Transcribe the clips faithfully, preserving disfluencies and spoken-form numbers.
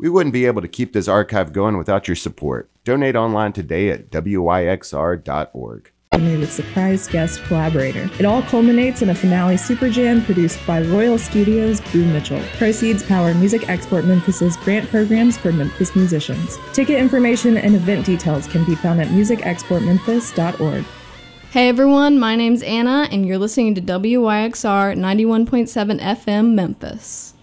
We wouldn't be able to keep this archive going without your support. Donate online today at W Y X R dot org. Made a surprise guest collaborator. It all culminates in a finale super jam produced by Royal Studios' Boo Mitchell. Proceeds power Music Export Memphis's grant programs for Memphis musicians. Ticket information and event details can be found at music export memphis dot org. Hey everyone, my name's Anna, and you're listening to W Y X R ninety-one point seven F M Memphis.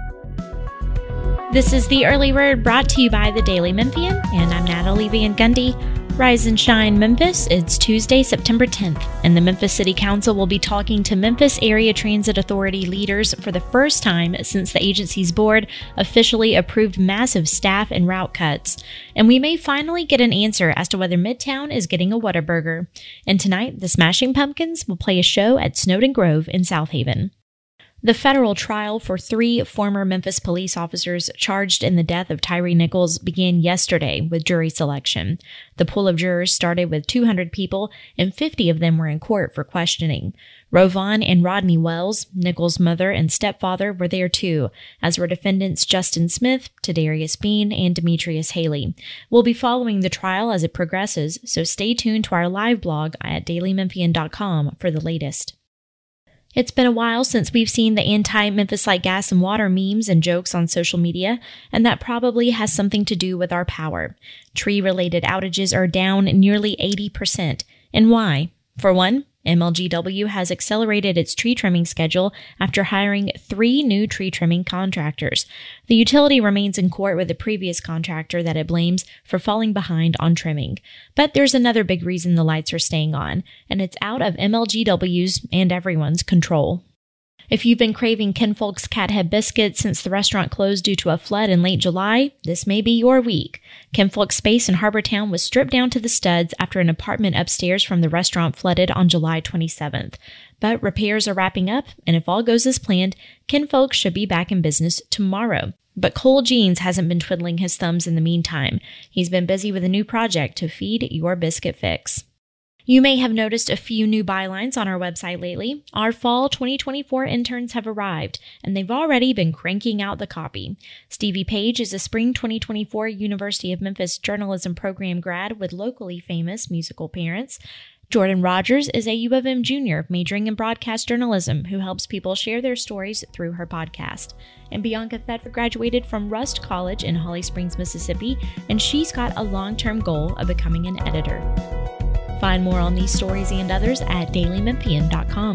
This is the Early Word brought to you by the Daily Memphian, and I'm Natalie Van Gundy. Rise and shine, Memphis. It's Tuesday, September tenth, and the Memphis City Council will be talking to Memphis Area Transit Authority leaders for the first time since the agency's board officially approved massive staff and route cuts. And we may finally get an answer as to whether Midtown is getting a Whataburger. And tonight, the Smashing Pumpkins will play a show at Snowden Grove in South Haven. The federal trial for three former Memphis police officers charged in the death of Tyree Nichols began yesterday with jury selection. The pool of jurors started with two hundred people, and fifty of them were in court for questioning. Rovon and Rodney Wells, Nichols' mother and stepfather, were there too, as were defendants Justin Smith, Tadarius Bean, and Demetrius Haley. We'll be following the trial as it progresses, so stay tuned to our live blog at daily memphian dot com for the latest. It's been a while since we've seen the anti-Memphis Light Gas and Water memes and jokes on social media, and that probably has something to do with our power. Tree-related outages are down nearly eighty percent. And why? For one, M L G W has accelerated its tree trimming schedule after hiring three new tree trimming contractors. The utility remains in court with the previous contractor that it blames for falling behind on trimming. But there's another big reason the lights are staying on, and it's out of M L G W's and everyone's control. If you've been craving Kinfolk's Cathead biscuits since the restaurant closed due to a flood in late July, this may be your week. Kinfolk's space in Harbortown was stripped down to the studs after an apartment upstairs from the restaurant flooded on July twenty-seventh. But repairs are wrapping up, and if all goes as planned, Kinfolk should be back in business tomorrow. But Cole Jeans hasn't been twiddling his thumbs in the meantime. He's been busy with a new project to feed your biscuit fix. You may have noticed a few new bylines on our website lately. Our fall twenty twenty-four interns have arrived, and they've already been cranking out the copy. Stevie Page is a spring twenty twenty-four University of Memphis journalism program grad with locally famous musical parents. Jordan Rogers is a U of M junior majoring in broadcast journalism who helps people share their stories through her podcast. And Bianca Thetford graduated from Rust College in Holly Springs, Mississippi, and she's got a long-term goal of becoming an editor. Find more on these stories and others at daily memphian dot com.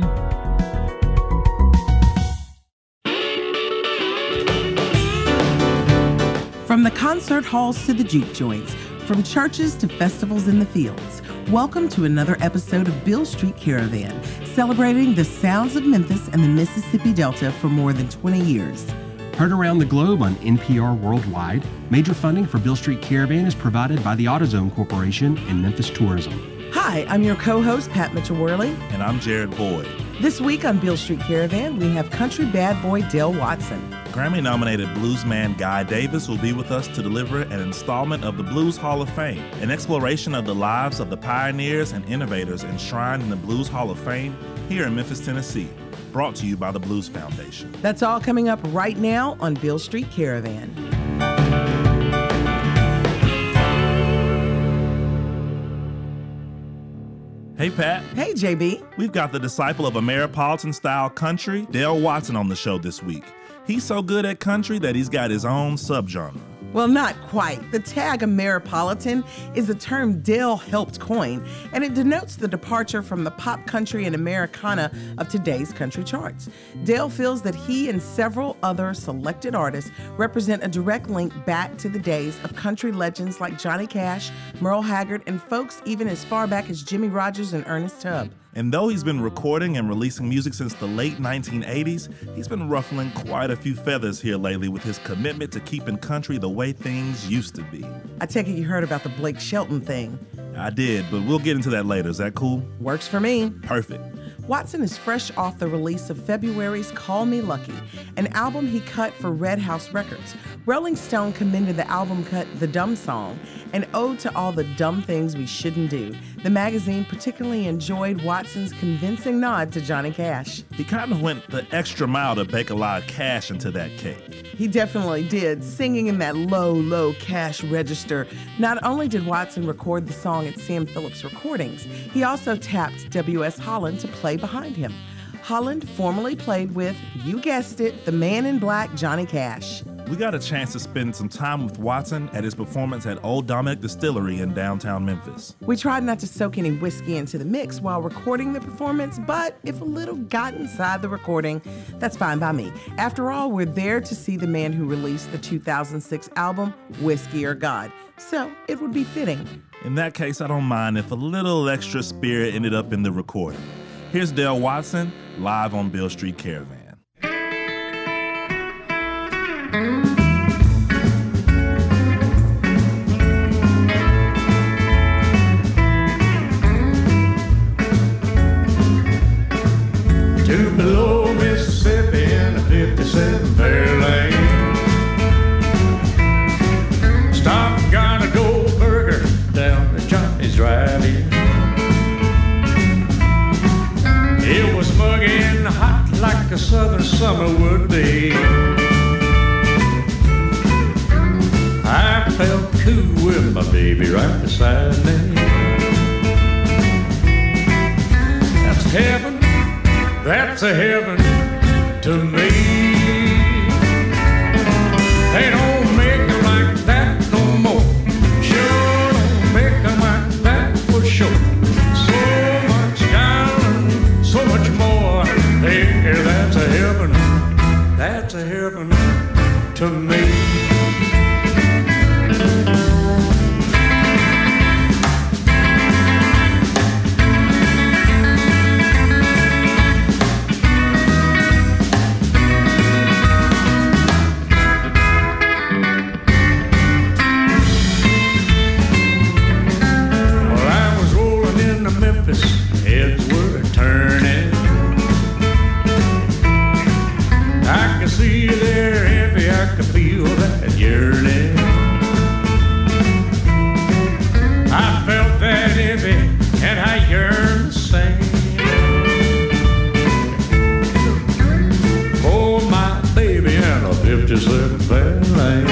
From the concert halls to the juke joints, from churches to festivals in the fields, welcome to another episode of Beale Street Caravan, celebrating the sounds of Memphis and the Mississippi Delta for more than twenty years. Heard around the globe on N P R Worldwide, major funding for Beale Street Caravan is provided by the AutoZone Corporation and Memphis Tourism. Hi, I'm your co-host, Pat Mitchell-Worley. And I'm Jared Boyd. This week on Beale Street Caravan, we have country bad boy Dale Watson. Grammy-nominated bluesman Guy Davis will be with us to deliver an installment of the Blues Hall of Fame, an exploration of the lives of the pioneers and innovators enshrined in the Blues Hall of Fame here in Memphis, Tennessee. Brought to you by the Blues Foundation. That's all coming up right now on Beale Street Caravan. Hey, Pat. Hey, J B. We've got the disciple of Ameripolitan-style country, Dale Watson, on the show this week. He's so good at country that he's got his own subgenre. Well, not quite. The tag Ameripolitan is a term Dale helped coin, and it denotes the departure from the pop country and Americana of today's country charts. Dale feels that he and several other selected artists represent a direct link back to the days of country legends like Johnny Cash, Merle Haggard, and folks even as far back as Jimmie Rodgers and Ernest Tubb. And though he's been recording and releasing music since the late nineteen eighties, he's been ruffling quite a few feathers here lately with his commitment to keeping country the way things used to be. I take it you heard about the Blake Shelton thing. I did, but we'll get into that later. Is that cool? Works for me. Perfect. Watson is fresh off the release of February's Call Me Lucky, an album he cut for Red House Records. Rolling Stone commended the album cut The Dumb Song, an ode to all the dumb things we shouldn't do. The magazine particularly enjoyed Watson's convincing nod to Johnny Cash. He kind of went the extra mile to bake a lot of cash into that cake. He definitely did, singing in that low, low cash register. Not only did Watson record the song at Sam Phillips Recordings, he also tapped W S Holland to play behind him. Holland formerly played with, you guessed it, the man in black, Johnny Cash. We got a chance to spend some time with Watson at his performance at Old Dominick Distillery in downtown Memphis. We tried not to soak any whiskey into the mix while recording the performance, but if a little got inside the recording, that's fine by me. After all, we're there to see the man who released the two thousand six album, Whiskey or God, so it would be fitting. In that case, I don't mind if a little extra spirit ended up in the recording. Here's Dale Watson, live on Beale Street Caravan. Tupelo, Mississippi, in a fifty-seven Fairlane. Stop, got a gold burger down the Johnny's Drive-In. It was muggy and hot like a southern summer would be. I felt cool with my baby right beside me. That's heaven, that's a heaven to me. They don't make it like that no more. Sure don't make it like that for sure. So much down, so much more. Hey, that's a heaven, that's a heaven to me. Heads were turning. I could see they're heavy, I could feel that yearning. I felt that heavy, and I yearned the same. Oh, my baby and a fifty-seven Fairlane.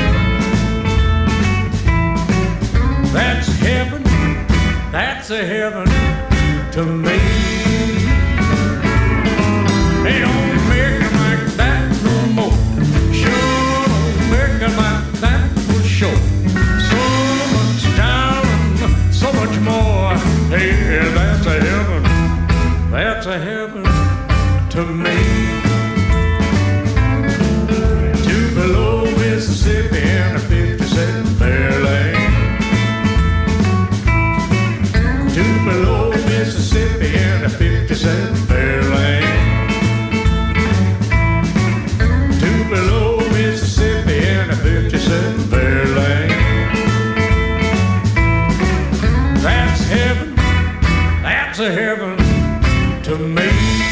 That's heaven, that's a heaven to me. They don't make it like that no more. Sure don't make it like that for sure. So much down, so much more. Hey, that's a heaven, that's a heaven to me. Tupelo, Mississippi, in a fifty-seven Fairlane. Tupelo, Mississippi, in a fifty-seven Fairlane. Tupelo, Mississippi, in a fifty-seven Fairlane. That's heaven, that's a heaven to me.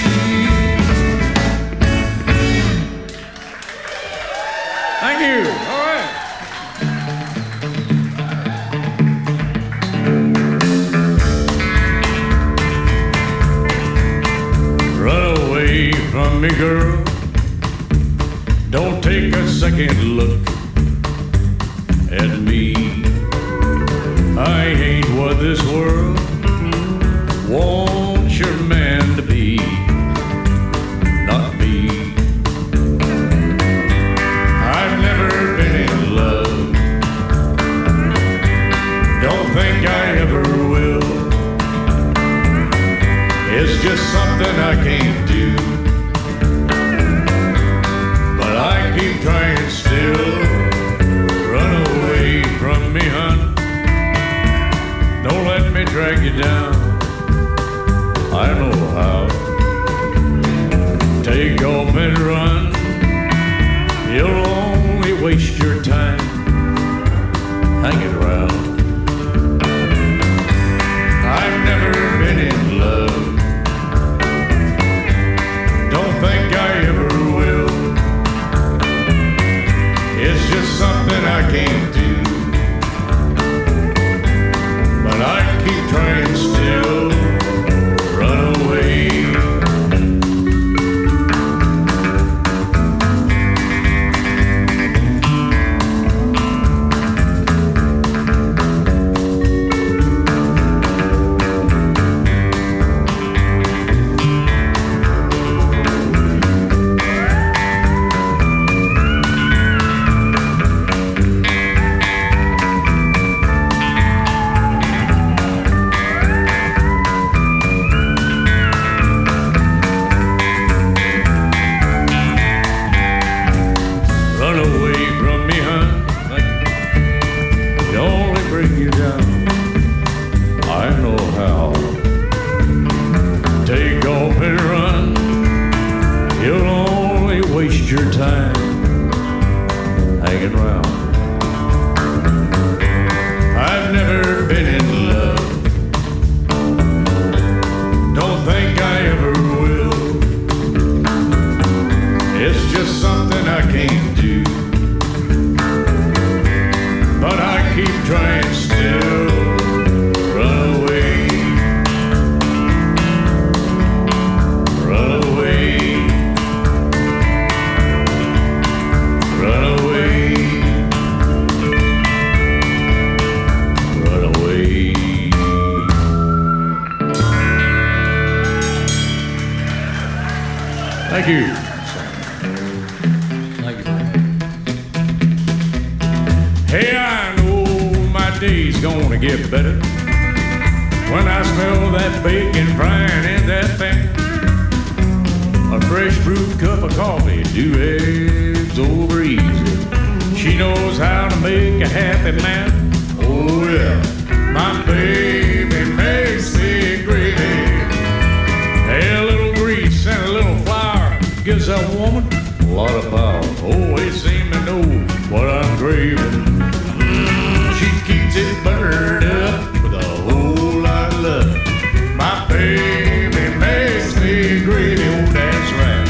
Thank you. All right. From me, girl, don't take a second look at me. I ain't what this world wants your man to be, not me. I've never been in love, don't think I ever will. It's just something I can't do, but I keep trying still. Run away from me, hon, don't let me drag you down. I know how. Take off and run, you'll only waste your time hanging around. I've never been in love, can't do. But I keep trying still, run away. Thank you. Thank you. Hey, I know my day's gonna get better when I smell that bacon frying in that pan. A fresh brewed cup of coffee, do eggs over easy. She knows how to make a happy man. Oh yeah, my baby makes me gravy. Hey, a little grease and a little flour gives that woman a lot of power. Always seem to know what I'm craving. Mm, she keeps it buttered up with a whole lot of love. My baby makes me gravy. Oh, that's right.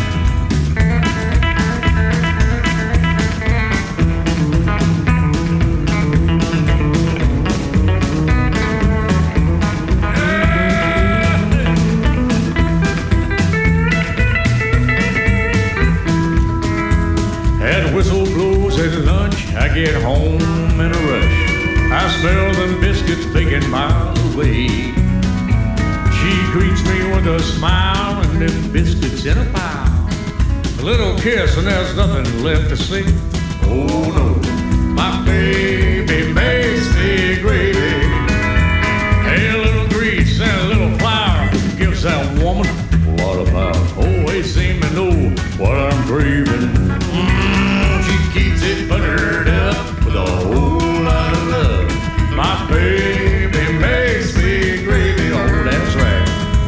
Whistle blows at lunch, I get home in a rush. I smell them biscuits baking miles away. She greets me with a smile and them biscuits in a pile. A little kiss and there's nothing left to say. Oh no, my baby makes me gravy. Hey, a little grease and a little flour gives that woman a lot of power. Always seem to know what I'm craving. Mm. Keeps it buttered up with a whole lot of love. My baby makes me gravy. Oh, that's right.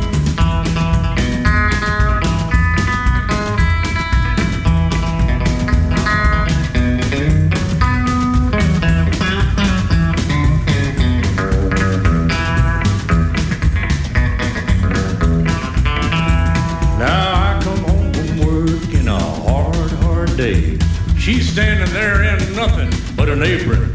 Now I come home from work in a hard, hard day. She's standing there in nothing but an apron.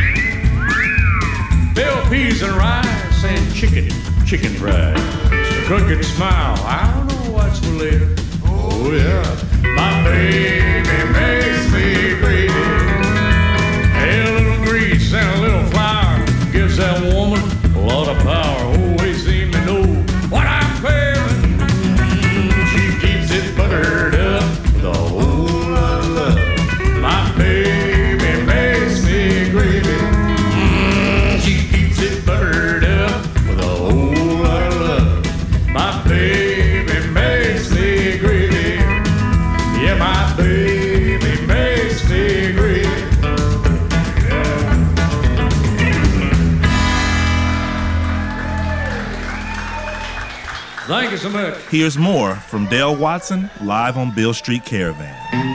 Bell peas and rice and chicken, chicken fried. A crooked smile, I don't know what's for later. Oh yeah, my baby makes me gravy. Hey, a little grease and a little flour gives that woman a lot of power. Always seem to know what I'm craving. Mm, she keeps it buttered up with a whole lot of love. My baby makes me gravy. Mm, she keeps it buttered up with a whole lot of love. My baby makes me gravy. Yeah, my baby makes me gravy. Yeah. Thank you so much. Here's more from Dale Watson live on Beale Street Caravan.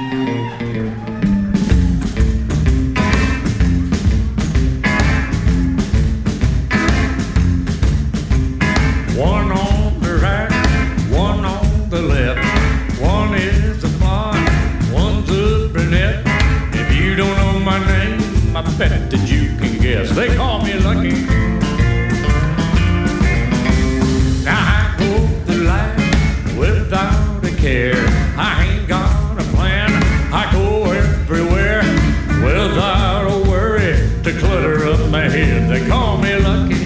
One on the right, one on the left. One is a blonde, one's a brunette. If you don't know my name, I bet bet that you can guess. They call me lucky. Now I go through life without a care. I ain't got a plan. I go everywhere without a worry to clutter up my head. They call me lucky.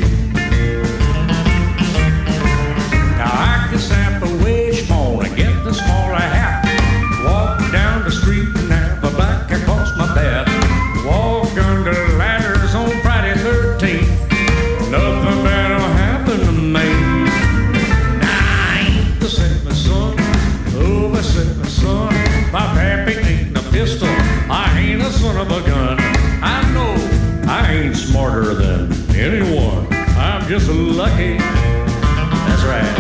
Now I can sample wishbone and get the smaller hat. Walk down the street and have a back across my back. Walk under ladders on Friday thirteenth. Nothing bad'll happen to me. Now I ain't the seventh son of a seventh son. My pappy ain't a pistol. I ain't a son of a gun. I know I ain't smarter than anyone. I'm just lucky. That's right.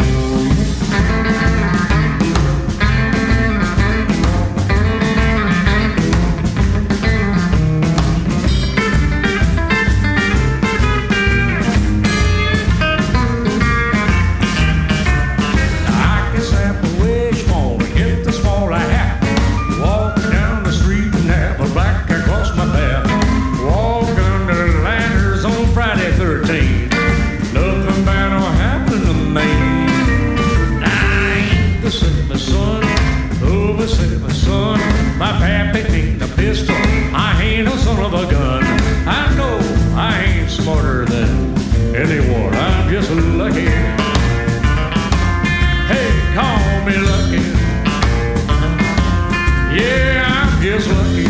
My pappy ain't a pistol. I ain't a son of a gun. I know I ain't smarter than anyone. I'm just lucky. Hey, call me lucky. Yeah, I'm just lucky.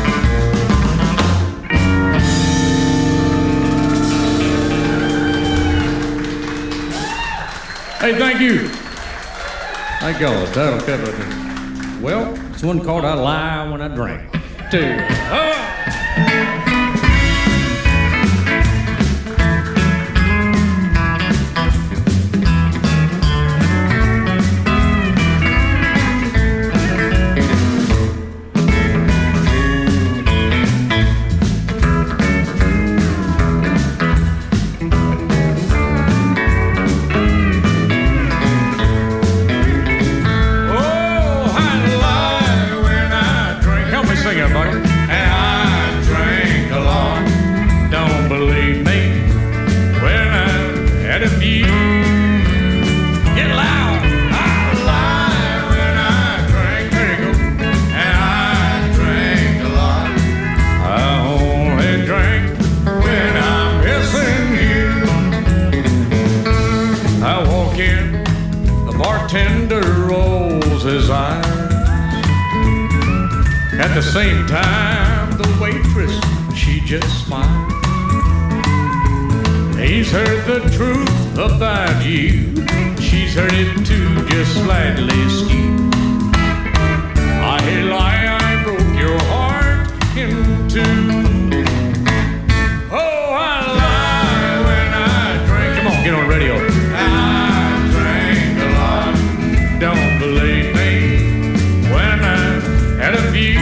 Hey, thank you. Thank y'all. That'll cover it. Well, it's one called I Lie When I Drink. Two. Oh. At the same time, the waitress, she just smiled. He's heard the truth about you. She's heard it too, just slightly skewed. I lie, I broke your heart in two. Oh, I lie when I drink. Come on, get on radio. I drink a lot. Don't believe me when I had a few.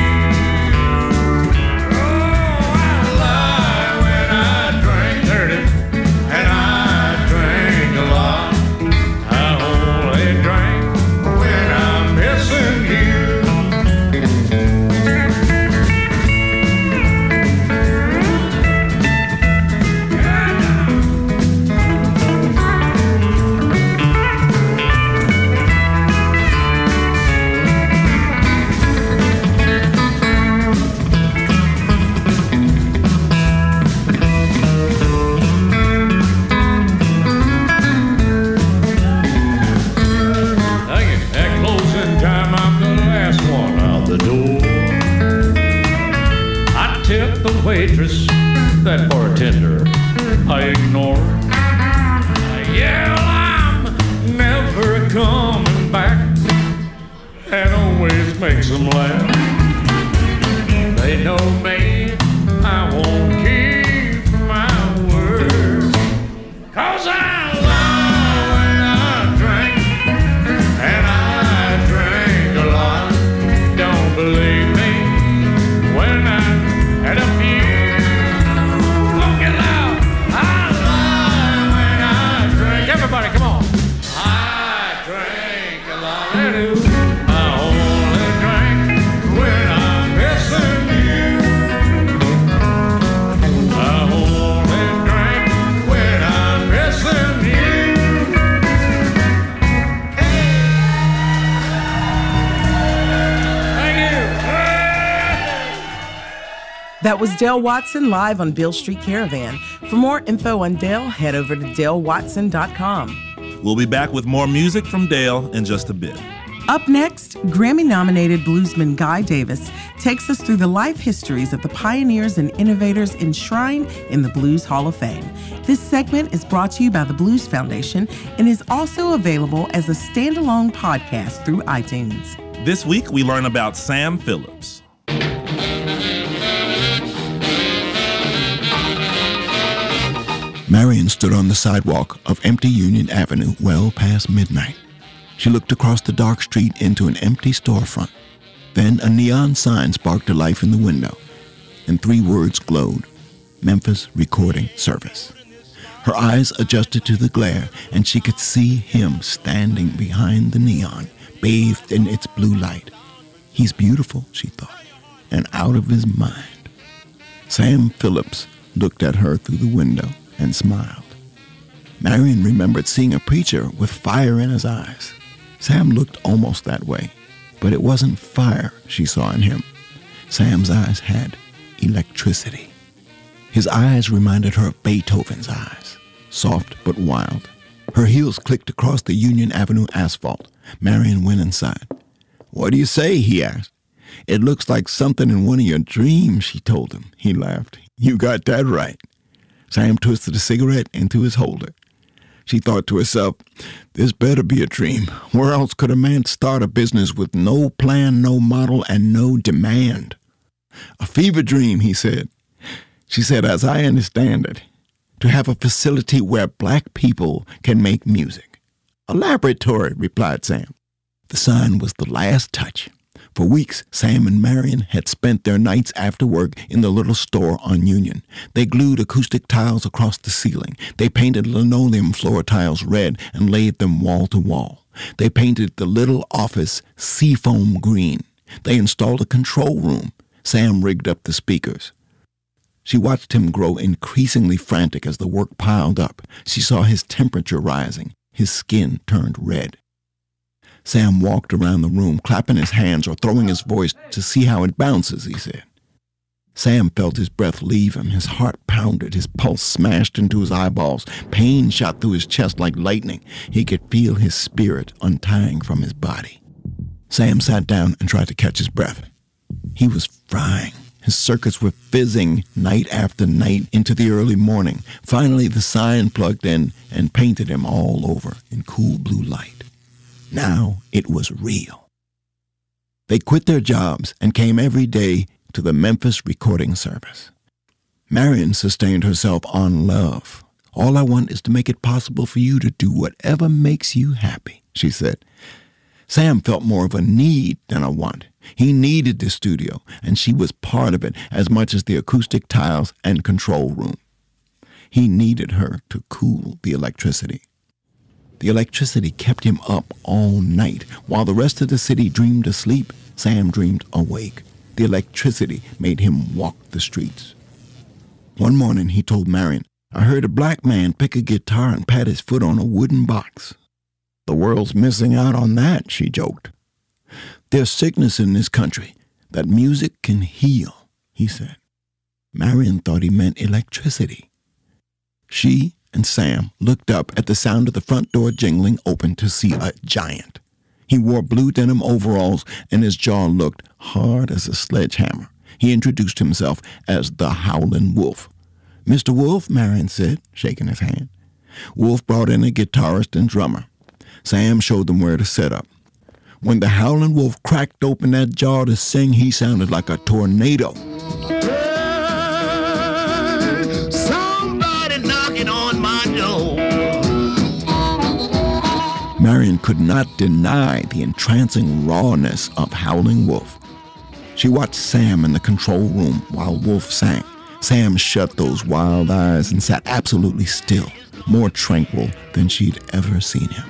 Waitress, that bartender, I ignore. I yell, I'm never coming back. That always makes them laugh. They know me, I won't keep my word. Cause I lie when I drink, and I drink a lot. Don't believe me when I had a few. Everybody, come on. I drink a lot. I do. I only drink when I'm missing you. That was Dale Watson live on Beale Street Caravan. For more info on Dale, head over to dale watson dot com. We'll be back with more music from Dale in just a bit. Up next, Grammy-nominated bluesman Guy Davis takes us through the life histories of the pioneers and innovators enshrined in the Blues Hall of Fame. This segment is brought to you by the Blues Foundation and is also available as a standalone podcast through iTunes. This week, we learn about Sam Phillips. Marion stood on the sidewalk of empty Union Avenue well past midnight. She looked across the dark street into an empty storefront. Then a neon sign sparked to life in the window, and three words glowed: Memphis Recording Service. Her eyes adjusted to the glare, and she could see him standing behind the neon, bathed in its blue light. He's beautiful, she thought, and out of his mind. Sam Phillips looked at her through the window and smiled. Marion remembered seeing a preacher with fire in his eyes. Sam looked almost that way, but it wasn't fire she saw in him. Sam's eyes had electricity. His eyes reminded her of Beethoven's eyes, soft but wild. Her heels clicked across the Union Avenue asphalt. Marion went inside. "What do you say?" he asked. "It looks like something in one of your dreams," she told him. He laughed. "You got that right." Sam twisted a cigarette into his holder. She thought to herself, this better be a dream. Where else could a man start a business with no plan, no model, and no demand? "A fever dream," he said. She said, "As I understand it, to have a facility where black people can make music." "A laboratory," replied Sam. The sign was the last touch. For weeks, Sam and Marion had spent their nights after work in the little store on Union. They glued acoustic tiles across the ceiling. They painted linoleum floor tiles red and laid them wall to wall. They painted the little office seafoam green. They installed a control room. Sam rigged up the speakers. She watched him grow increasingly frantic as the work piled up. She saw his temperature rising. His skin turned red. Sam walked around the room, clapping his hands or throwing his voice to see how it bounces, he said. Sam felt his breath leave him. His heart pounded. His pulse smashed into his eyeballs. Pain shot through his chest like lightning. He could feel his spirit untying from his body. Sam sat down and tried to catch his breath. He was frying. His circuits were fizzing night after night into the early morning. Finally, the sign plugged in and painted him all over in cool blue light. Now it was real. They quit their jobs and came every day to the Memphis Recording Service. Marion sustained herself on love. "All I want is to make it possible for you to do whatever makes you happy," she said. Sam felt more of a need than a want. He needed the studio, and she was part of it as much as the acoustic tiles and control room. He needed her to cool the electricity. The electricity kept him up all night. While the rest of the city dreamed asleep, Sam dreamed awake. The electricity made him walk the streets. One morning, he told Marion, "I heard a black man pick a guitar and pat his foot on a wooden box." "The world's missing out on that," she joked. "There's sickness in this country that music can heal," he said. Marion thought he meant electricity. She and Sam looked up at the sound of the front door jingling open to see a giant. He wore blue denim overalls, and his jaw looked hard as a sledgehammer. He introduced himself as the Howlin' Wolf. "Mister Wolf," Marion said, shaking his hand. Wolf brought in a guitarist and drummer. Sam showed them where to set up. When the Howlin' Wolf cracked open that jaw to sing, he sounded like a tornado. Marion could not deny the entrancing rawness of Howlin' Wolf. She watched Sam in the control room while Wolf sang. Sam shut those wild eyes and sat absolutely still, more tranquil than she'd ever seen him.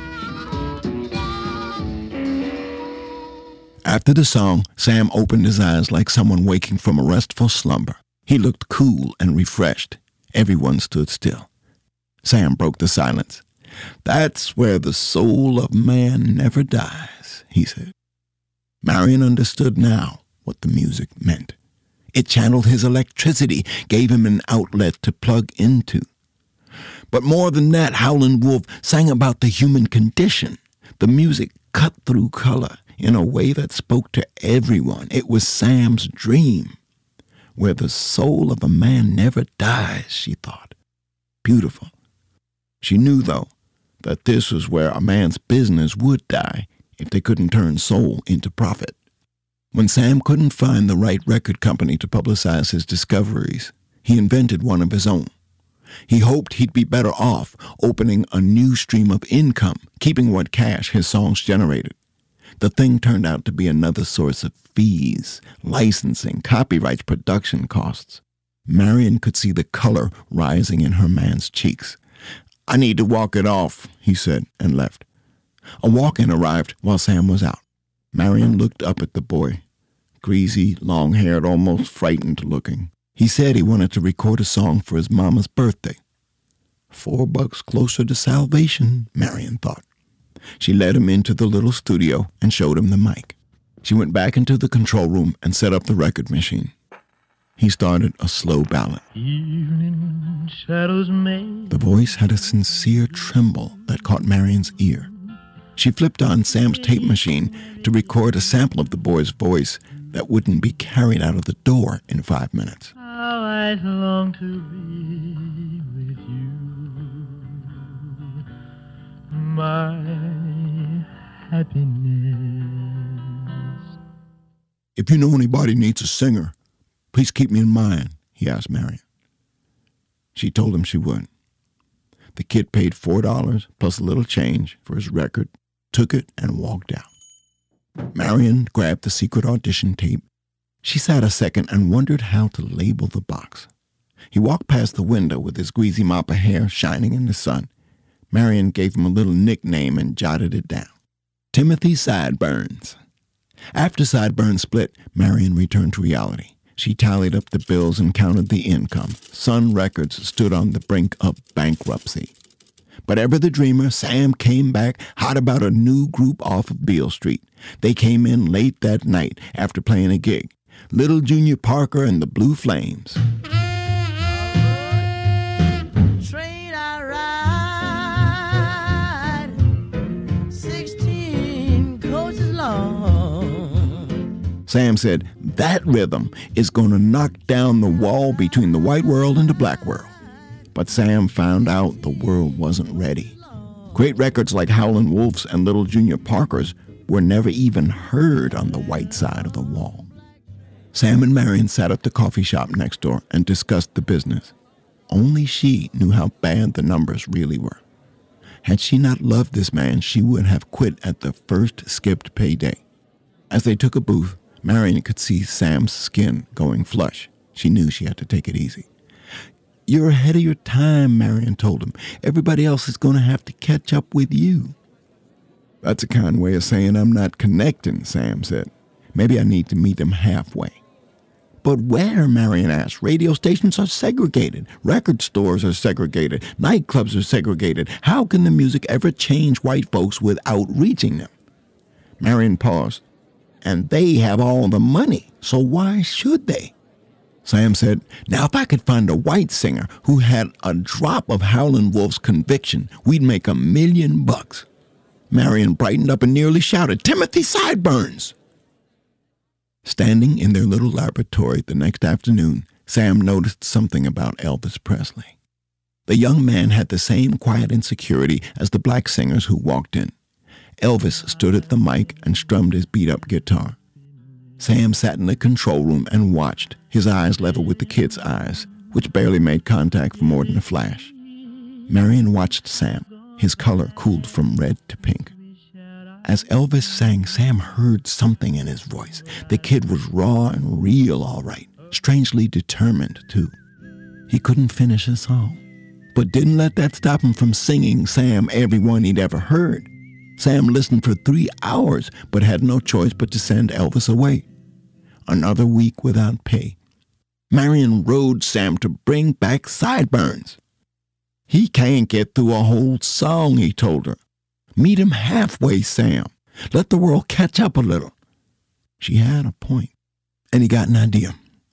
After the song, Sam opened his eyes like someone waking from a restful slumber. He looked cool and refreshed. Everyone stood still. Sam broke the silence. "That's where the soul of man never dies," he said. Marion understood now what the music meant. It channeled his electricity, gave him an outlet to plug into. But more than that, Howlin' Wolf sang about the human condition. The music cut through color in a way that spoke to everyone. It was Sam's dream, where the soul of a man never dies, she thought. Beautiful. She knew, though, that this was where a man's business would die if they couldn't turn soul into profit. When Sam couldn't find the right record company to publicize his discoveries, he invented one of his own. He hoped he'd be better off opening a new stream of income, keeping what cash his songs generated. The thing turned out to be another source of fees, licensing, copyright, production costs. Marion could see the color rising in her man's cheeks. "I need to walk it off," he said, and left. A walk-in arrived while Sam was out. Marion looked up at the boy, greasy, long-haired, almost frightened-looking. He said he wanted to record a song for his mama's birthday. Four bucks closer to salvation, Marion thought. She led him into the little studio and showed him the mic. She went back into the control room and set up the record machine. He started a slow ballad. Evening shadows made. The voice had a sincere tremble that caught Marion's ear. She flipped on Sam's tape machine to record a sample of the boy's voice that wouldn't be carried out of the door in five minutes. How I long to be with you, my happiness. If you know anybody needs a singer, please keep me in mind, he asked Marion. She told him she would. The kid paid four dollars plus a little change for his record, took it, and walked out. Marion grabbed the secret audition tape. She sat a second and wondered how to label the box. He walked past the window with his greasy mop of hair shining in the sun. Marion gave him a little nickname and jotted it down. Timothy Sideburns. After Sideburns split, Marion returned to reality. She tallied up the bills and counted the income. Sun Records stood on the brink of bankruptcy. But ever the dreamer, Sam came back hot about a new group off of Beale Street. They came in late that night after playing a gig. Little Junior Parker and the Blue Flames. Train I ride, sixteen coaches long. Sam said, that rhythm is going to knock down the wall between the white world and the black world. But Sam found out the world wasn't ready. Great records like Howlin' Wolf's and Little Junior Parker's were never even heard on the white side of the wall. Sam and Marion sat at the coffee shop next door and discussed the business. Only she knew how bad the numbers really were. Had she not loved this man, she would have quit at the first skipped payday. As they took a booth, Marion could see Sam's skin going flush. She knew she had to take it easy. You're ahead of your time, Marion told him. Everybody else is going to have to catch up with you. That's a kind way of saying I'm not connecting, Sam said. Maybe I need to meet them halfway. But where, Marion asked. Radio stations are segregated. Record stores are segregated. Nightclubs are segregated. How can the music ever change white folks without reaching them? Marion paused. And they have all the money, so why should they? Sam said, now if I could find a white singer who had a drop of Howlin' Wolf's conviction, we'd make a million bucks. Marion brightened up and nearly shouted, Timothy Sideburns! Standing in their little laboratory the next afternoon, Sam noticed something about Elvis Presley. The young man had the same quiet insecurity as the black singers who walked in. Elvis stood at the mic and strummed his beat-up guitar. Sam sat in the control room and watched, his eyes level with the kid's eyes, which barely made contact for more than a flash. Marion watched Sam. His color cooled from red to pink. As Elvis sang, Sam heard something in his voice. The kid was raw and real, all right, strangely determined, too. He couldn't finish a song, but didn't let that stop him from singing Sam every one he'd ever heard. Sam listened for three hours, but had no choice but to send Elvis away. Another week without pay. Marion rode Sam to bring back Sideburns. He can't get through a whole song, he told her. Meet him halfway, Sam. Let the world catch up a little. She had a point, and he got an idea.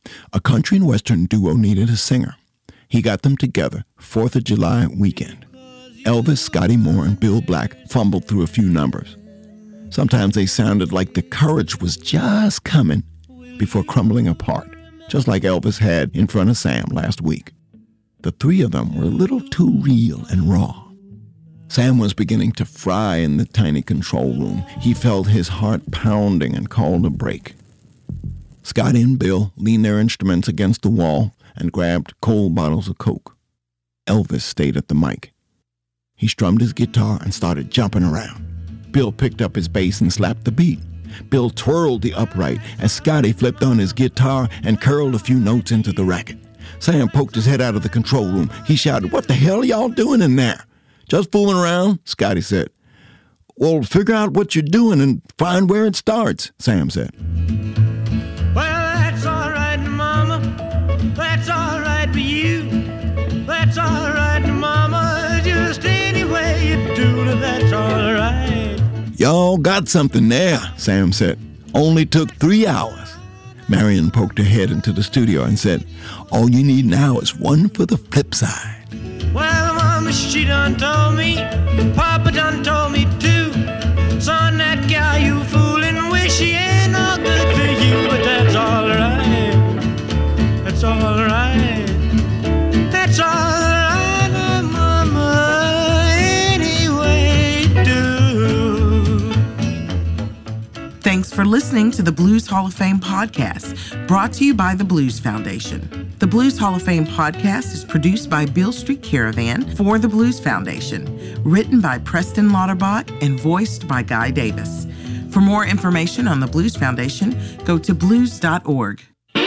A country and western duo needed a singer. He got them together, fourth of July weekend. Elvis, Scotty Moore, and Bill Black fumbled through a few numbers. Sometimes they sounded like the courage was just coming before crumbling apart, just like Elvis had in front of Sam last week. The three of them were a little too real and raw. Sam was beginning to fry in the tiny control room. He felt his heart pounding and called a break. Scotty and Bill leaned their instruments against the wall and grabbed cold bottles of Coke. Elvis stayed at the mic. He strummed his guitar and started jumping around. Bill picked up his bass and slapped the beat. Bill twirled the upright as Scotty flipped on his guitar and curled a few notes into the racket. Sam poked his head out of the control room. He shouted, "What the hell are y'all doing in there?" "Just fooling around," Scotty said. "Well, figure out what you're doing and find where it starts," Sam said. Well, that's all right, Mama. That's all right for you. That's all right, Mama. Just any way you do it, that's all right. "Y'all got something there," Sam said. "Only took three hours." Marion poked her head into the studio and said, "All you need now is one for the flip side." Well, Mama, she done told me, Papa done told me too. Son, that gal you fooling, wish she ain't no good for you, but that's all right. That's all right. That's all right, Mama, any way you do. Thanks for listening to the Blues Hall of Fame podcast, brought to you by the Blues Foundation. The Blues Hall of Fame podcast is produced by Beale Street Caravan for the Blues Foundation, written by Preston Lauterbach and voiced by Guy Davis. For more information on the Blues Foundation, go to blues dot org.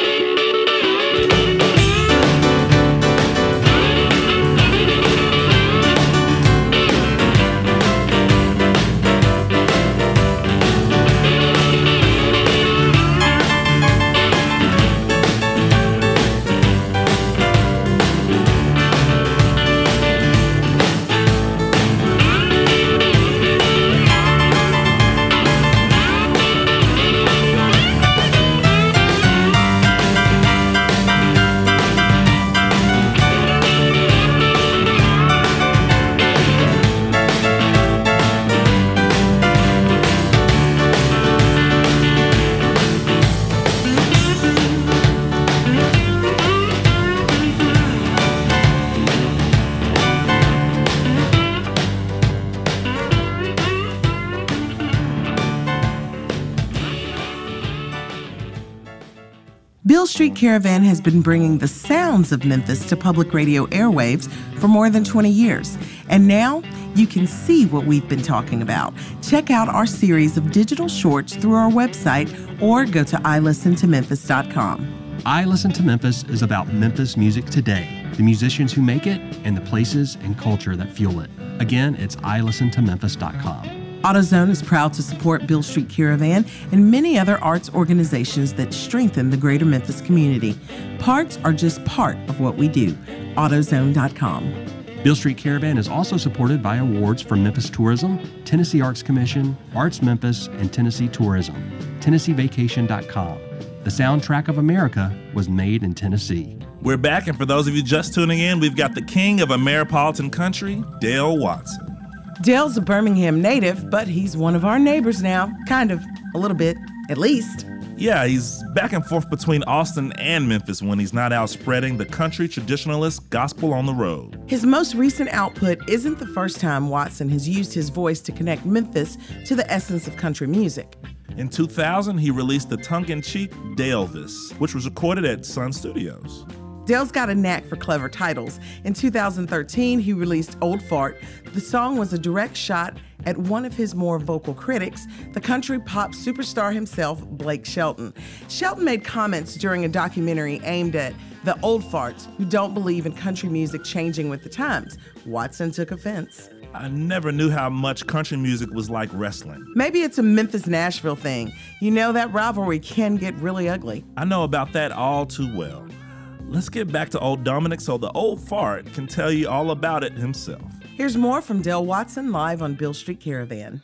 Beale Street Caravan has been bringing the sounds of Memphis to public radio airwaves for more than twenty years. And now you can see what we've been talking about. Check out our series of digital shorts through our website or go to i listen to memphis dot com. I Listen to Memphis is about Memphis music today, the musicians who make it, and the places and culture that fuel it. Again, it's i listen to memphis dot com. AutoZone is proud to support Beale Street Caravan and many other arts organizations that strengthen the greater Memphis community. Parts are just part of what we do. AutoZone dot com. Beale Street Caravan is also supported by awards from Memphis Tourism, Tennessee Arts Commission, Arts Memphis, and Tennessee Tourism. Tennessee Vacation dot com. The soundtrack of America was made in Tennessee. We're back, and for those of you just tuning in, we've got the king of Ameripolitan country, Dale Watson. Dale's a Birmingham native, but he's one of our neighbors now. Kind of, a little bit, at least. Yeah, he's back and forth between Austin and Memphis when he's not out spreading the country traditionalist gospel on the road. His most recent output isn't the first time Watson has used his voice to connect Memphis to the essence of country music. In two thousand, he released the tongue-in-cheek Dalevis, which was recorded at Sun Studios. Dale's got a knack for clever titles. In two thousand thirteen, he released Old Fart. The song was a direct shot at one of his more vocal critics, the country pop superstar himself, Blake Shelton. Shelton made comments during a documentary aimed at the old farts who don't believe in country music changing with the times. Watson took offense. I never knew how much country music was like wrestling. Maybe it's a Memphis-Nashville thing. You know, that rivalry can get really ugly. I know about that all too well. Let's get back to old Dominic so the old fart can tell you all about it himself. Here's more from Dale Watson live on Beale Street Caravan.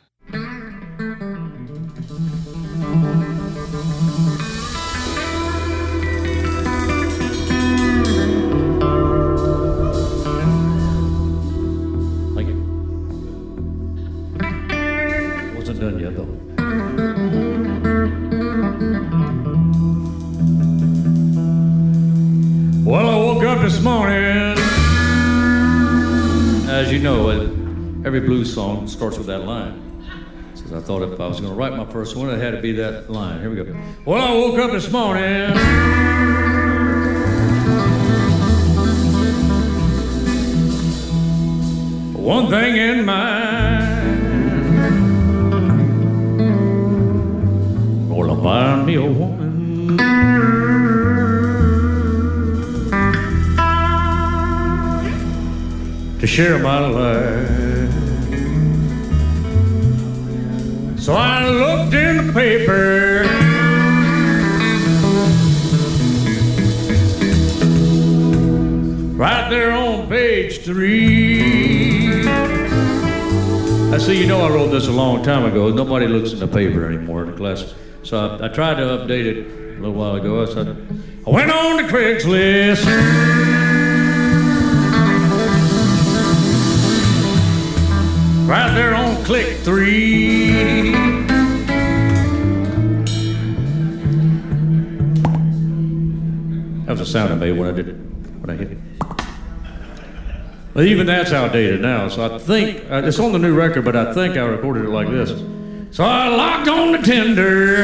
this morning. As you know, every blues song starts with that line. So I thought if I was going to write my first one, it had to be that line. Here we go. Well, I woke up this morning. One thing in mind. Gonna find me a woman. To share my life. So I looked in the paper. Right there on page three. I see, you know I wrote this a long time ago. Nobody looks in the paper anymore in the class. So I, I tried to update it a little while ago. I said, I went on to Craigslist. Right there on click three. That was the sound I made when I did it, when I hit it. But even that's outdated now, so I think, uh, it's on the new record, but I think I recorded it like this. So I logged on to Tinder.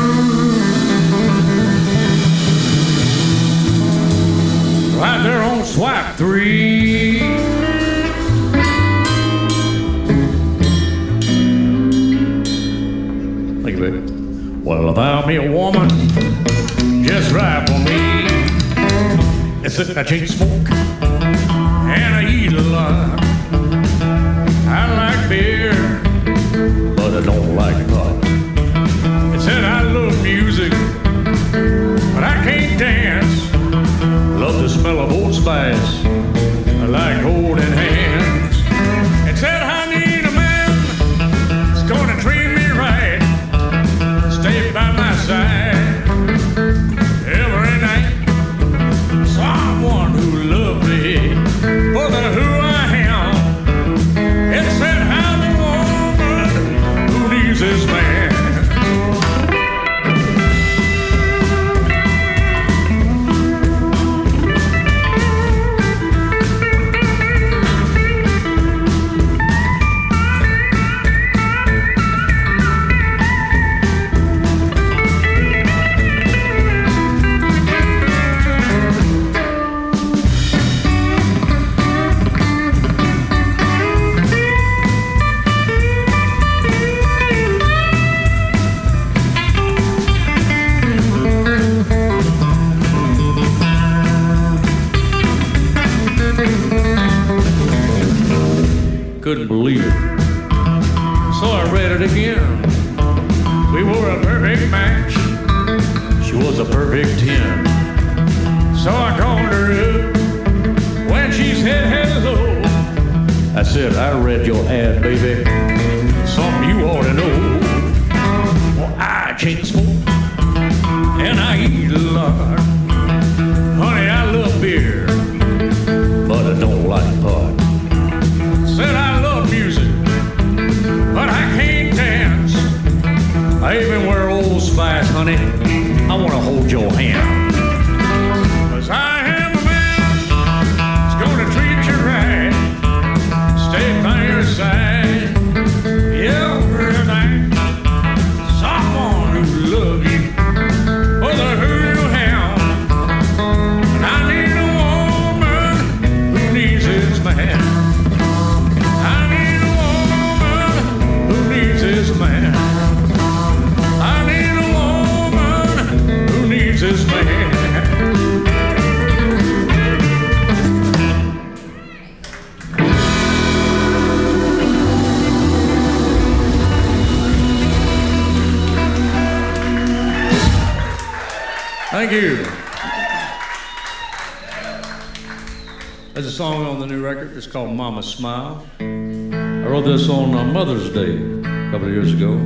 Right there on swipe three. Thank you, baby. Well, I found me a woman just right for me. It's that I chain smoke and I eat a lot. I like beer, but I don't like pot. It said I love music, but I can't dance. Love the smell of Old Spice. I like holding hands. It said I need a man that's gonna treat me right, stay by my side every night. Someone who loved me for the who I am. It said I'm a woman who needs this man. Couldn't believe it. So I read it again. We were a perfect match. She was a perfect ten. So I called her up when she said hello. I said, I read your ad, baby. Something you ought to know. Well, I chain smoke and I eat a lot. Honey, I love beer, but I don't like pot. Said I love music, but I can't dance. I even wear Old Spice, honey. I want to hold your hand. 'Cause I am a man that's gonna treat you right, stay by your side every night. Someone who loves you for the who you have. And I need a woman who needs his man. Man. I need a woman who needs his man. Thank you. There's a song on the new record. It's called Mama Smile. I wrote this on uh, Mother's Day a couple of years ago.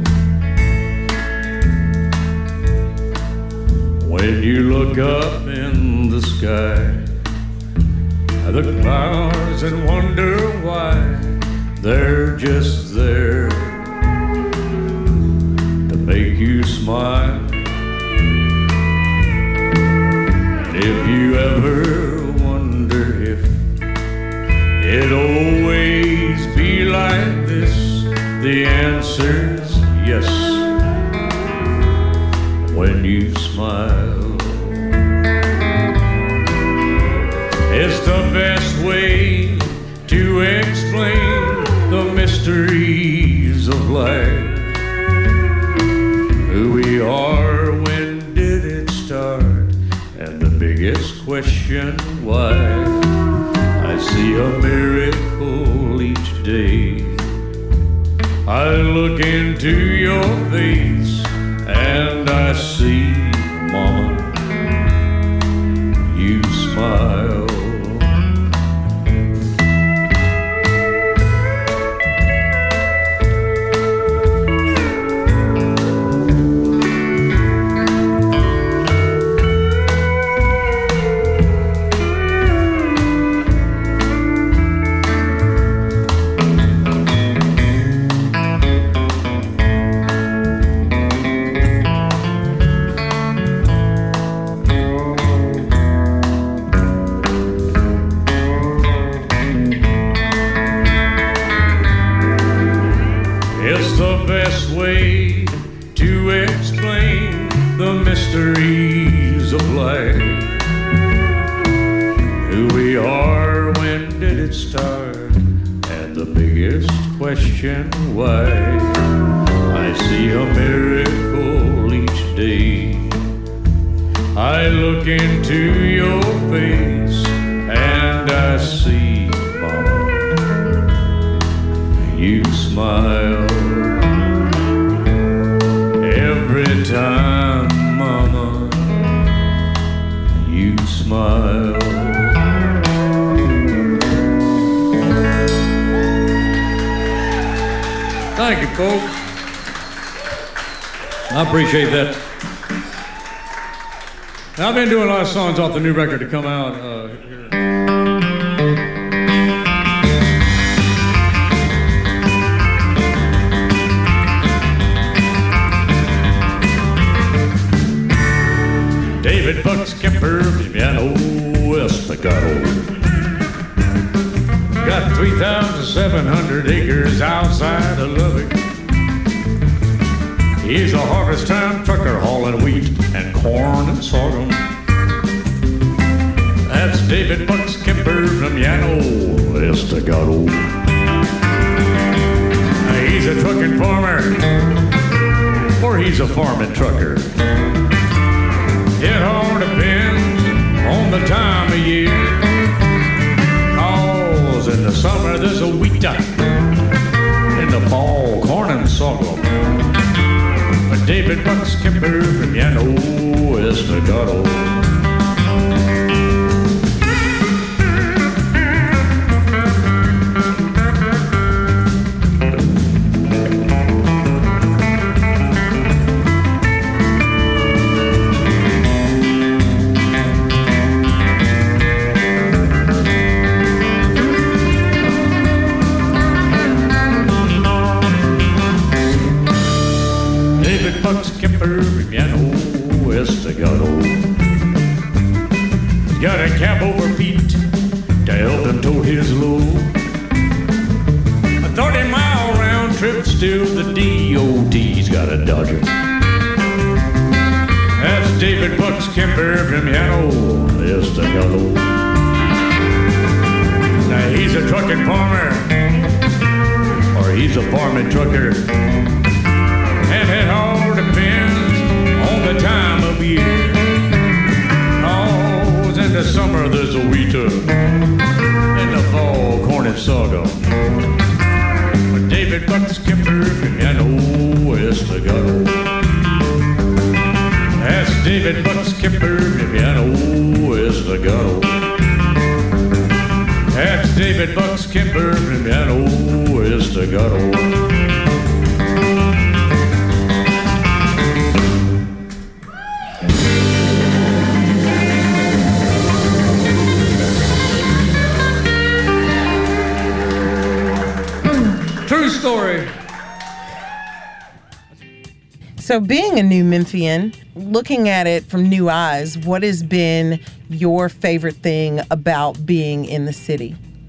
When you look up in the sky at the clouds and wonder why they're just there to make you smile. And if you ever wonder It always be like this. The answer's yes when you smile. It's the best way to explain the mysteries of life. Who we are, when did it start, and the biggest question, why? I see a miracle each day. I look into your face and I see, Mama, you smile. Mysteries of life. Who we are, when did it start, and the biggest question, why? I see a miracle each day. I look into your face and I see, Mama, you smile. Every time, Mama, you smile. Thank you, folks. I appreciate that. Now, I've been doing a lot of songs off the new record to come out uh, here. David Bucks Kemper, Piano Estacado. Got three thousand seven hundred acres outside of Lubbock. He's a harvest time trucker hauling wheat and corn and sorghum. That's David Bucks Kemper from Llano Estacado. He's a trucking farmer, or he's a farming trucker. It all depends on the time of year. Cause in the summer there's a wheat, in the fall corn and sorghum. But David Bucks Kemper from Llano Estacado. Bucks Kemper from Llano Estacado. Got a cab over Pete to help him tow his load. A thirty mile round trip, still the D O T's got a Dodger. That's David Bucks Kemper from Llano Estacado. Now he's a trucking farmer, or he's a farming trucker. And it all depends on the time of year. Cause in the summer there's a wheat, in the fall corn and sorghum. But David Bucks Kemper from Llano Estacado. That's David Bucks Kemper from Llano Estacado. That's David Bucks Kemper from Llano Estacado. True story. So being a new Memphian, looking at it from new eyes, what has been your favorite thing about being in the city?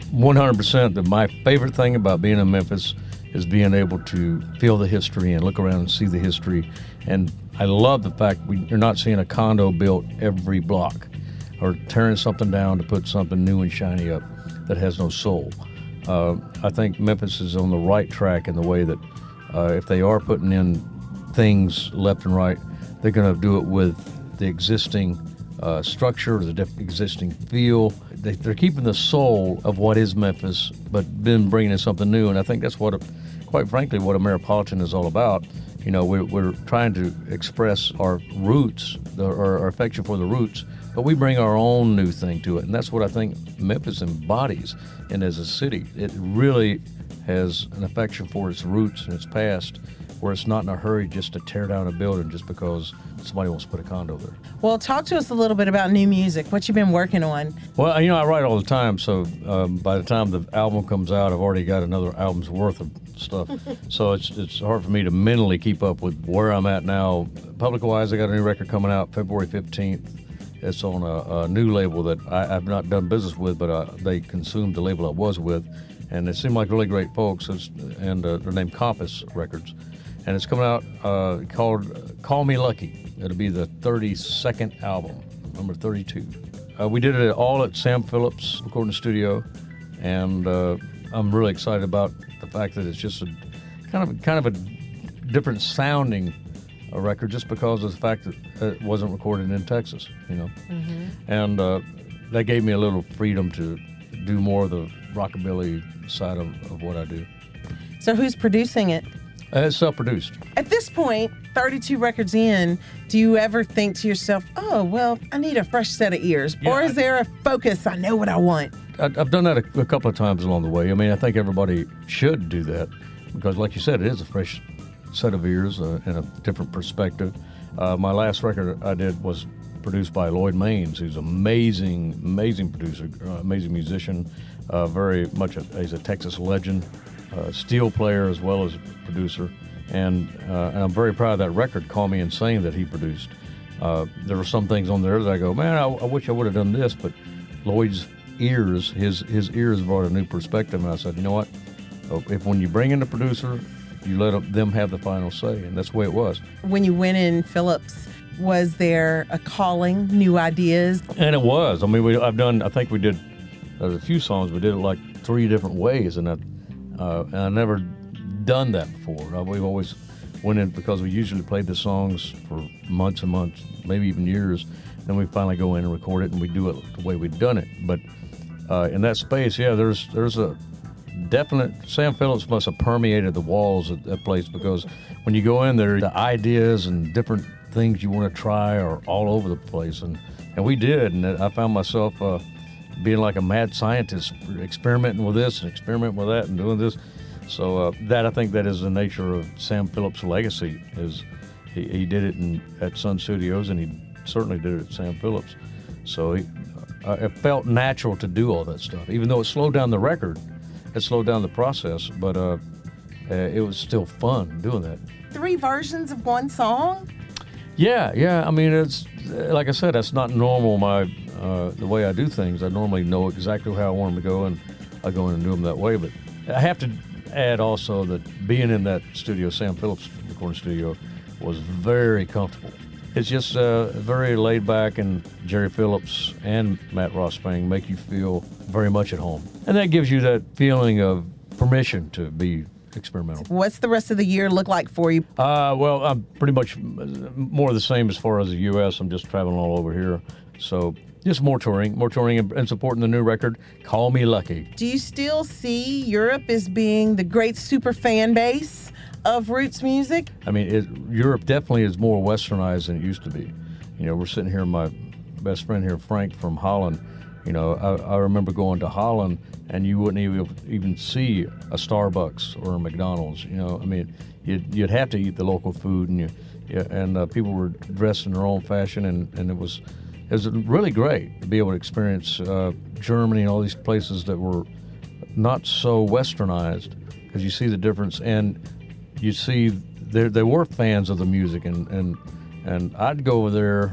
one hundred percent that my favorite thing about being in Memphis is being able to feel the history and look around and see the history. And I love the fact we, you're not seeing a condo built every block or tearing something down to put something new and shiny up that has no soul. Uh, I think Memphis is on the right track in the way that uh, if they are putting in things left and right, they're going to do it with the existing uh, structure, the diff- existing feel. They, they're keeping the soul of what is Memphis, but then bringing in something new. And I think that's what, quite frankly, what Ameripolitan is all about. You know, we're, we're trying to express our roots, the, our, our affection for the roots, but we bring our own new thing to it. And that's what I think Memphis embodies. And as a city, it really has an affection for its roots and its past, where it's not in a hurry just to tear down a building just because somebody wants to put a condo there. Well, talk to us a little bit about new music. What you been working on? Well, you know, I write all the time, so um, by the time the album comes out, I've already got another album's worth of stuff. So it's it's hard for me to mentally keep up with where I'm at now. Public-wise, I got a new record coming out February fifteenth. It's on a, a new label that I, I've not done business with, but uh, they consumed the label I was with, and it seemed like really great folks, it's, and uh, they're named Compass Records. And it's coming out uh, called Call Me Lucky. It'll be the thirty-second album, number thirty-two. Uh, we did it all at Sam Phillips Recording Studio, and uh, I'm really excited about the fact that it's just a kind of kind of a different sounding uh, record, just because of the fact that it wasn't recorded in Texas, you know. Mm-hmm. And uh, that gave me a little freedom to do more of the rockabilly side of, of what I do. So who's producing it? Uh, it's self-produced. At this point, thirty-two records in, do you ever think to yourself, oh, well, I need a fresh set of ears? Yeah, or is I, there a focus, I know what I want? I, I've done that a, a couple of times along the way. I mean, I think everybody should do that because, like you said, it is a fresh set of ears uh, and a different perspective. Uh, my last record I did was produced by Lloyd Maines, who's an amazing, amazing producer, uh, amazing musician, uh, very much a, he's a Texas legend. Uh, steel player as well as producer, and uh, and I'm very proud of that record, Call Me Insane, that he produced. Uh, there were some things on there that I go, man, I, I wish I would have done this, but Lloyd's ears, his his ears brought a new perspective, and I said, you know what, if when you bring in the producer, you let them have the final say, and that's the way it was. When you went in Phillips, was there a calling, new ideas? And it was. I mean, we, I've done, I think we did, there's a few songs, we did it like three different ways, and I Uh, and I've never done that before. Uh, we've always went in because we usually played the songs for months and months, maybe even years. Then we finally go in and record it, and we do it the way we've done it. But uh, in that space, yeah, there's there's a definite. Sam Phillips must have permeated the walls of that place, because when you go in there, the ideas and different things you want to try are all over the place, and and we did, and I found myself. Uh, being like a mad scientist, experimenting with this and experimenting with that and doing this. So uh, that, I think that is the nature of Sam Phillips' legacy, is he, he did it in, at Sun Studios, and he certainly did it at Sam Phillips. So he, uh, it felt natural to do all that stuff. Even though it slowed down the record, it slowed down the process, but uh, uh, it was still fun doing that. Three versions of one song? Yeah, yeah. I mean, it's like I said, that's not normal. My uh, the way I do things, I normally know exactly how I want them to go, and I go in and do them that way. But I have to add also that being in that studio, Sam Phillips recording studio, was very comfortable. It's just uh, very laid back, and Jerry Phillips and Matt Ross-Spang make you feel very much at home, and that gives you that feeling of permission to be experimental. What's the rest of the year look like for you? Uh, well, I'm pretty much more the same as far as the U S I'm just traveling all over here. So just more touring, more touring and, and supporting the new record, Call Me Lucky. Do you still see Europe as being the great super fan base of roots music? I mean, it, Europe definitely is more westernized than it used to be. You know, we're sitting here, my best friend here, Frank from Holland. You know, I, I remember going to Holland, and you wouldn't even even see a Starbucks or a McDonald's. You know, I mean, you'd, you'd have to eat the local food, and you, yeah, and uh, people were dressed in their own fashion, and, and it was it was really great to be able to experience uh, Germany and all these places that were not so westernized, because you see the difference, and you see they they were fans of the music, and and and I'd go over there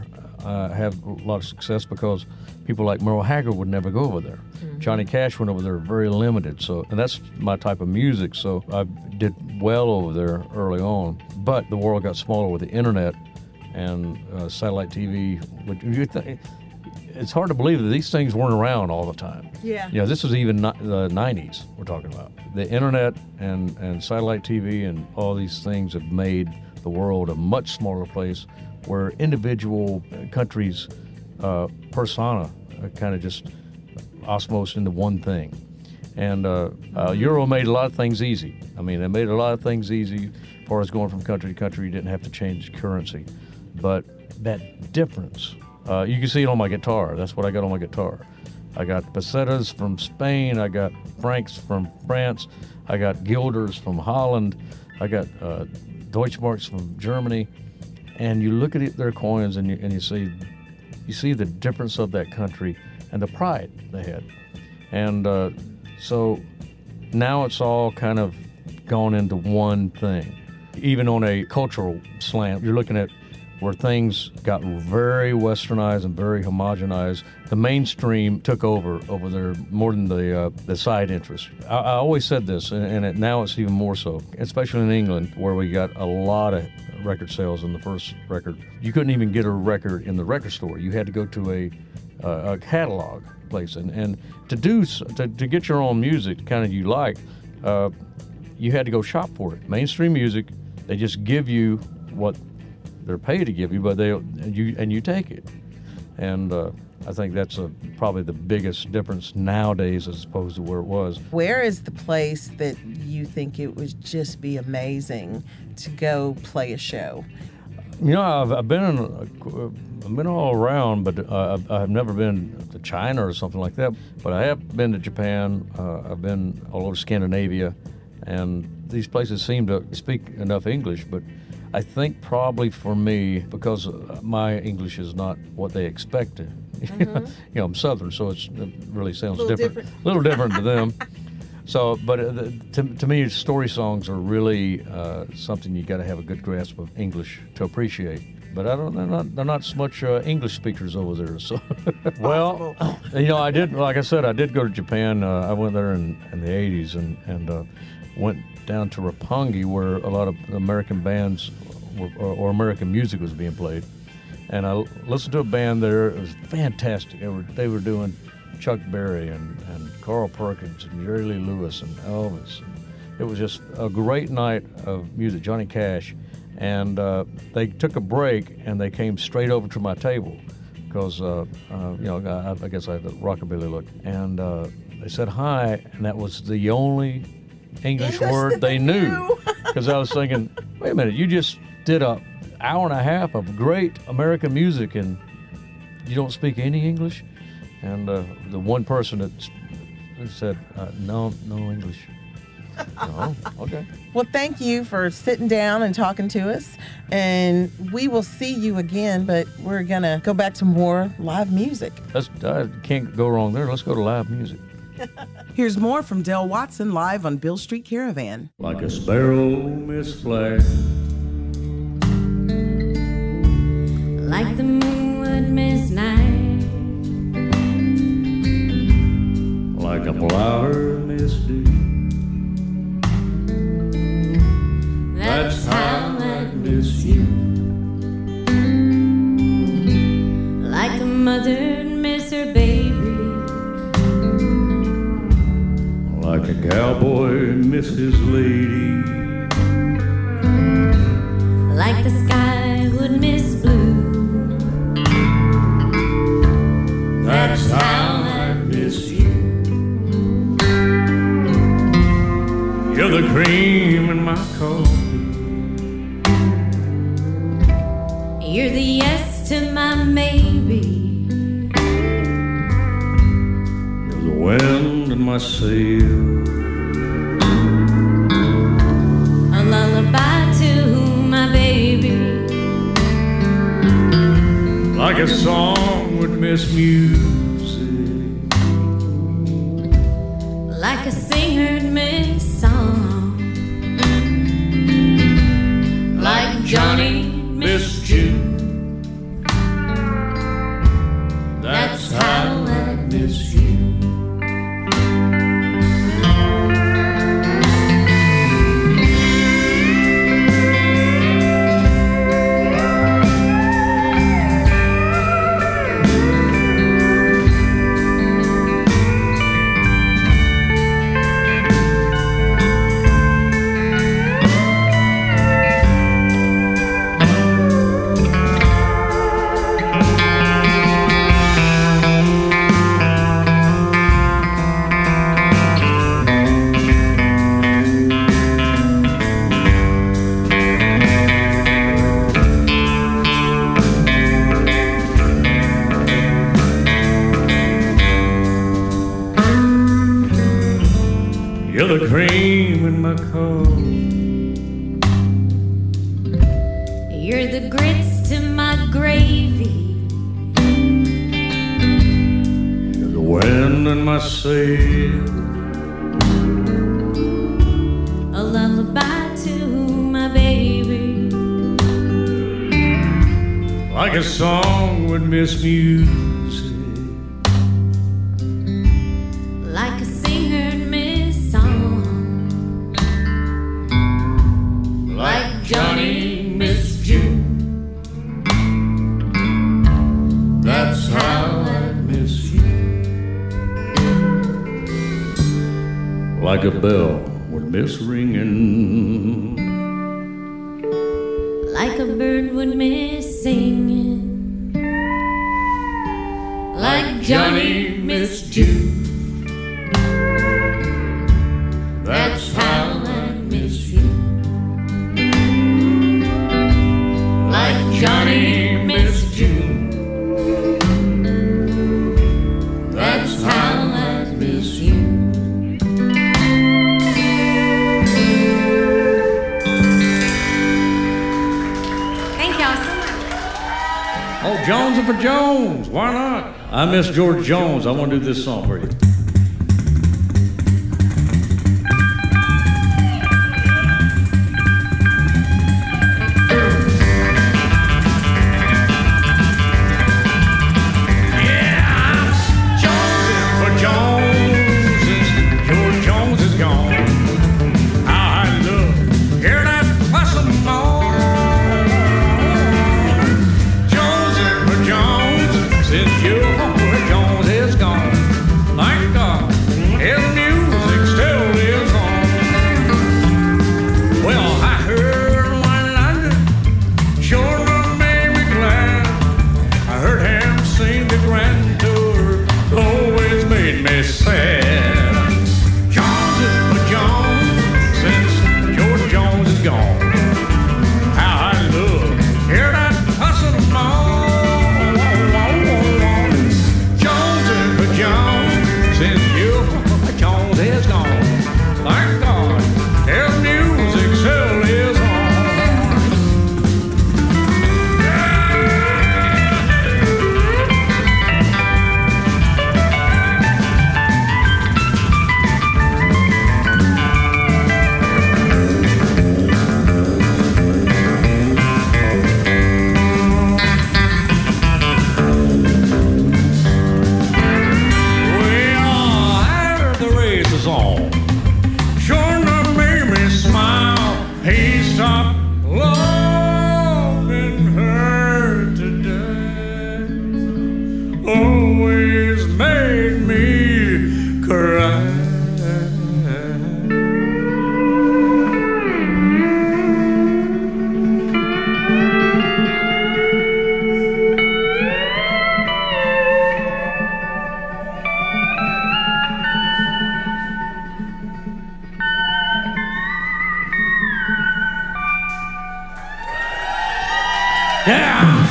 uh, have a lot of success because people like Merle Haggard would never go over there. Mm-hmm. Johnny Cash went over there very limited. So, and that's my type of music. So I did well over there early on. But the world got smaller with the internet and uh, satellite T V. Which you th- it's hard to believe that these things weren't around all the time. Yeah. You know, this was even not the nineties we're talking about. The internet and, and satellite T V and all these things have made the world a much smaller place where individual countries' uh, persona kind of just osmosed into one thing. And uh, uh, Euro made a lot of things easy. I mean, it made a lot of things easy as far as going from country to country. You didn't have to change currency. But that difference, uh, you can see it on my guitar. That's what I got on my guitar. I got pesetas from Spain. I got francs from France. I got guilders from Holland. I got uh, Deutschmarks from Germany. And you look at it, their coins and you, and you see you see the difference of that country and the pride they had. And uh, so now it's all kind of gone into one thing. Even on a cultural slant, you're looking at where things got very westernized and very homogenized. The mainstream took over over there more than the uh, the side interest. I, I always said this, and, and it, now it's even more so, especially in England, where we got a lot of record sales in the first record. You couldn't even get a record in the record store. You had to go to a uh, a catalog place, and, and to do to, to get your own music, kind of you like, uh, you had to go shop for it. Mainstream music, they just give you what they're paid to give you, but they you and you take it. And uh, I think that's a, probably the biggest difference nowadays as opposed to where it was. Where is the place that you think it would just be amazing to go play a show? You know, I've, I've been in, I've been all around, but uh, I've, I've never been to China or something like that. But I have been to Japan. Uh, I've been all over Scandinavia, and these places seem to speak enough English, but I think probably for me, because my English is not what they expected. Mm-hmm. You know, I'm Southern, so it's, it really sounds a different. different. A little different to them. So, but uh, to, to me, story songs are really uh, something you got to have a good grasp of English to appreciate. But I don't, they're not, they're not so much uh, English speakers over there. So, well, you know, I did, like I said, I did go to Japan. Uh, I went there in, in the eighties and and uh, went down to Roppongi, where a lot of American bands were, or, or American music was being played. And I listened to a band there. It was fantastic. They were they were doing Chuck Berry and, and Carl Perkins and Jerry Lee Lewis and Elvis. It was just a great night of music, Johnny Cash. And uh, they took a break and they came straight over to my table because, uh, uh, you know, I, I guess I had the rockabilly look. And uh, they said hi, and that was the only English, English word they knew. Because I was thinking, wait a minute, you just did a hour and a half of great American music and you don't speak any English? And uh, the one person that said, uh, no, no English. Oh, okay. Well, thank you for sitting down and talking to us. And we will see you again, but we're going to go back to more live music. Let's, I can't go wrong there. Let's go to live music. Here's more from Del Watson live on Bill Street Caravan. Like a sparrow, Miss Flag. Like the moon would miss night. Like a flower, Miss Dew. That's how I miss you. Like a mother'd miss her baby. Like a cowboy miss his lady. Like the sky would miss blue. That's how I miss you. You're the cream in my coffee. You're the yes to my maybe. You're the wind in my sail. A lullaby to my baby. Like a song would miss music. Like a singer'd miss song. Like Johnny miss June. You're the cream in my coffee. You're the grits to my gravy. You're the wind in my sail. A lullaby to my baby. Like a song with Miss Music. Like a singer miss song. Like Johnny miss June. That's how I miss you. Like a bell would miss ringing. Like a bird would miss singing. Like Johnny miss June. That's how I miss you. Like Johnny miss June. That's how I miss you. Thank y'all so much. Oh, Jones and for Jones. Why not? I miss George Jones. I want to do this song for you. Yeah!